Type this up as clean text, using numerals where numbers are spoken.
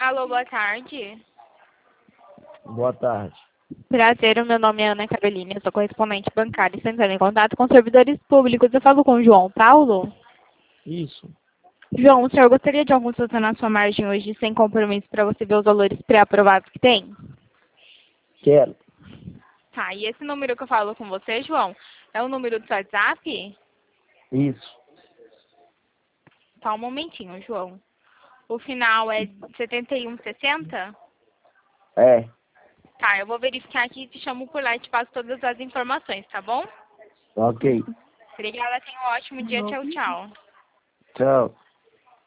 Alô, boa tarde. Boa tarde. Prazer, o meu nome é Ana Carolina, eu sou correspondente bancária e estou entrando em contato com servidores públicos. Eu falo com o João Paulo. Isso. João, o senhor gostaria de algum consulta na sua margem hoje sem compromisso para você ver os valores pré-aprovados que tem? Quero. Tá, e esse número que eu falo com você, João, é o número do seu WhatsApp? Isso. Tá, um momentinho, João. O final é 7160? É. Tá, eu vou verificar aqui, te chamo por lá e te passo todas as informações, tá bom? Ok. Obrigada, tenha um ótimo dia. Tchau, tchau. Tchau.